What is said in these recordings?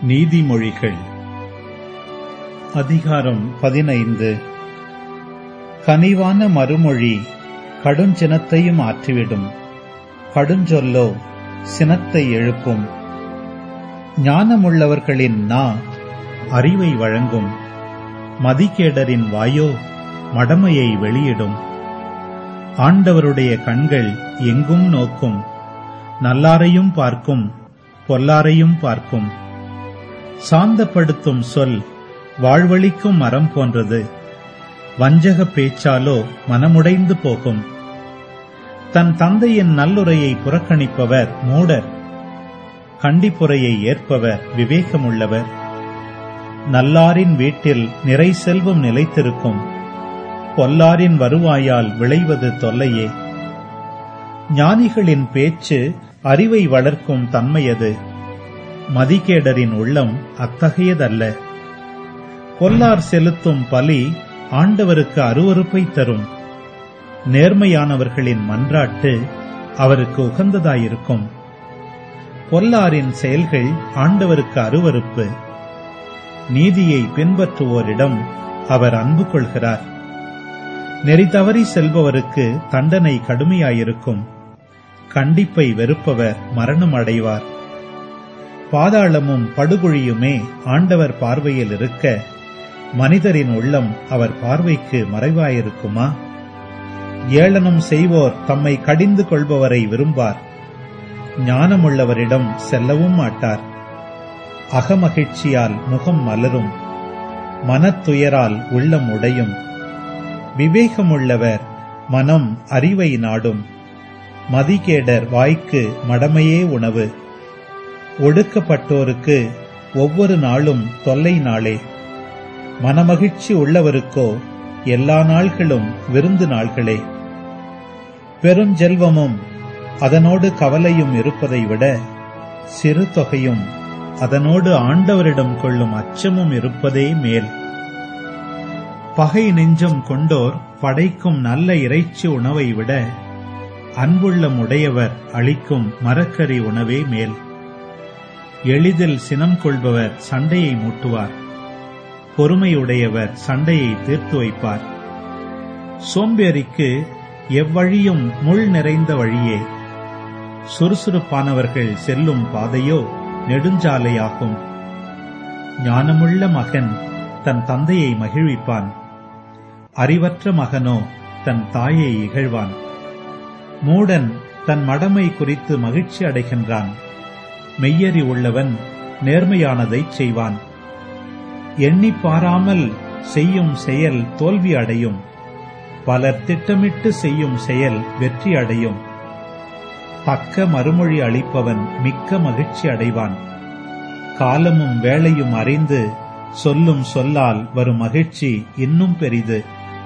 நீதிமொழிகள் அதிகாரம் 15. கனிவான மறுமொழி கடுஞ்சினத்தையும் ஆற்றிவிடும், கடுஞ்சொல்லோ சினத்தை எழுப்பும். ஞானமுள்ளவர்களின் நா அறிவை வழங்கும், மதிகேடரின் வாயோ மடமையை வெளியிடும். ஆண்டவருடைய கண்கள் எங்கும் நோக்கும், நல்லாரையும் பார்க்கும் பொல்லாரையும் பார்க்கும். சாந்தப்படுத்தும் சொல் வாழ்வளிக்கும் மரம் போன்றது, வஞ்சக பேச்சாலோ மனமுடைந்து போகும். தன் தந்தையின் நல்லுரையை புறக்கணிப்பவர் மூடர், கண்டிப்புரையை ஏற்பவர் விவேகமுள்ளவர். நல்லாரின் வீட்டில் நிறை செல்வம் நிலைத்திருக்கும், பொல்லாரின் வருவாயால் விளைவது தொல்லையே. ஞானிகளின் பேச்சு அறிவை வளர்க்கும் தன்மையது, மதிகேடரின் உள்ளம் அத்தகையதல்ல. பொல்லார் செலுத்தும் பலி ஆண்டவருக்கு அருவருப்பை தரும், நேர்மையானவர்களின் மன்றாட்டு அவருக்கு உகந்ததாயிருக்கும். பொல்லாரின் செயல்கள் ஆண்டவருக்கு அருவருப்பு, நீதியை பின்பற்றுவோரிடம் அவர் அன்பு கொள்கிறார். நெறி தவறி செல்பவருக்கு தண்டனை கடுமையாயிருக்கும், கண்டிப்பை வெறுப்பவர் மரணம் அடைவார். பாதாளமும் படுகுழியுமே ஆண்டவர் பார்வையில் இருக்க, மனிதரின் உள்ளம் அவர் பார்வைக்கு மறைவாயிருக்குமா? ஏளனம் செய்வோர் தம்மை கடிந்து கொள்பவரை விரும்பார், ஞானமுள்ளவரிடம் செல்லவும் மாட்டார். அகமகிழ்ச்சியால் முகம் மலரும், மனத்துயரால் உள்ளம் உடையும். விவேகமுள்ளவர் மனம் அறிவை நாடும், மதிகேடர் வாய்க்கு மடமையே உணவு. ஒடுக்கப்பட்டோருக்கு ஒவ்வொரு நாளும் தொல்லை நாளே, மனமகிழ்ச்சி உள்ளவருக்கோ எல்லா நாள்களும் விருந்து நாள்களே. பெருஞ்செல்வமும் அதனோடு கவலையும் இருப்பதை விட, சிறு தொகையும் அதனோடு ஆண்டவரிடம் கொள்ளும் அச்சமும் இருப்பதே மேல். பகை நெஞ்சம் கொண்டோர் படைக்கும் நல்ல இறைச்சி உணவை விட, அன்புள்ளம் உடையவர் அளிக்கும் மரக்கறி உணவே மேல். எளிதில் சினம் கொள்பவர் சண்டையை மூட்டுவார், பொறுமையுடையவர் சண்டையை தீர்த்து வைப்பார். சோம்பேறிக்கு எவ்வழியும் முள் நிறைந்த வழியே, சுறுசுறுப்பானவர்கள் செல்லும் பாதையோ நெடுஞ்சாலையாகும். ஞானமுள்ள மகன் தன் தந்தையை மகிழ்விப்பான், அறிவற்ற மகனோ தன் தாயை இகழ்வான். மூடன் தன் மடமை குறித்து மகிழ்ச்சி அடைகின்றான், மெய்யறி உள்ளவன் நேர்மையானதைச் செய்வான். எண்ணி பாராமல் செய்யும் செயல் தோல்வி அடையும், பலர் திட்டமிட்டு செய்யும் செயல் வெற்றி அடையும். தக்க மறுமொழி அளிப்பவன் மிக்க மகிழ்ச்சி அடைவான், காலமும் வேளையும் அறிந்து சொல்லும் சொல்லால் வரும் மகிழ்ச்சி இன்னும் பெரிது.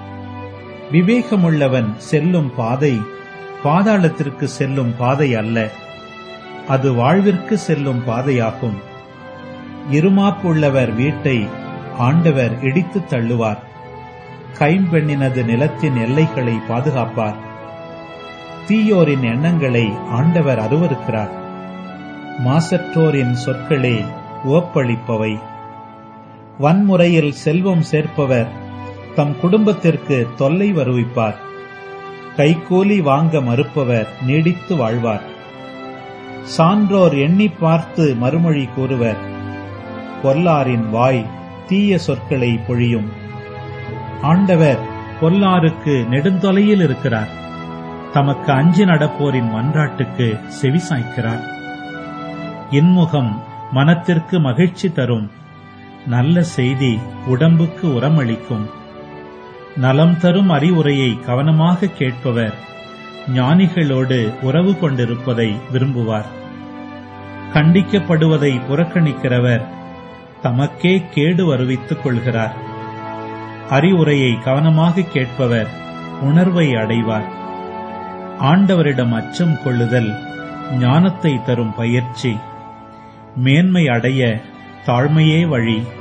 விவேகமுள்ளவன் செல்லும் பாதை பாதாளத்திற்கு செல்லும் பாதை அல்ல, அது வாழ்விற்கு செல்லும் பாதையாகும். இருமாப்புள்ளவர் வீட்டை ஆண்டவர் இடித்து தள்ளுவார், கைம்பெண்ணினது நிலத்தின் எல்லைகளை பாதுகாப்பார். தீயோரின் எண்ணங்களை ஆண்டவர் அருவருக்கிறார், மாசற்றோரின் சொற்களே உவப்பளிப்பவை. வன்முறையில் செல்வம் சேர்ப்பவர் தம் குடும்பத்திற்கு தொல்லை வருவிப்பார், கைக்கூலி வாங்க மறுப்பவர் நீடித்து வாழ்வார். சான்றோர் எண்ணி பார்த்து மறுமொழி கூறுவர், பொல்லாரின் வாய் தீய சொற்களை பொழியும். ஆண்டவர் பொல்லாருக்கு நெடுந்தொலையில் இருக்கிறார், தமக்கு அஞ்சி நடப்போரின் மன்றாட்டுக்கு செவிசாய்க்கிறார். இன்முகம் மனத்திற்கு மகிழ்ச்சி தரும், நல்ல செய்தி உடம்புக்கு உரமளிக்கும். நலம் தரும் அறிவுரையை கவனமாக கேட்பவர் ஞானிகளோடு உறவு கொண்டிருப்பதை விரும்புவார். கண்டிக்கப்படுவதை புறக்கணிக்கிறவர் தமக்கே கேடு வருவித்துக் கொள்கிறார். அறிவுரையை கவனமாக கேட்பவர் உணர்வை அடைவார். ஆண்டவரிடம் அச்சம் கொள்ளுதல் ஞானத்தை தரும் பயிற்சி, மேன்மை அடைய தாழ்மையே வழி.